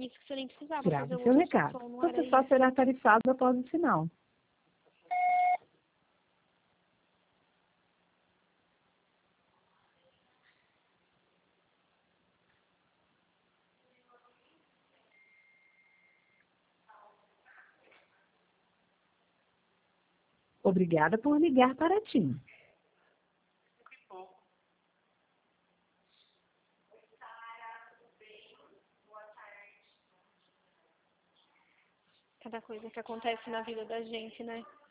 Isso que você nem precisava Grave fazer o seu uso do recado. som, não era Você só isso. será tarifado após o sinal. Obrigada por ligar para a TIM. Cada coisa que acontece na vida da gente, né?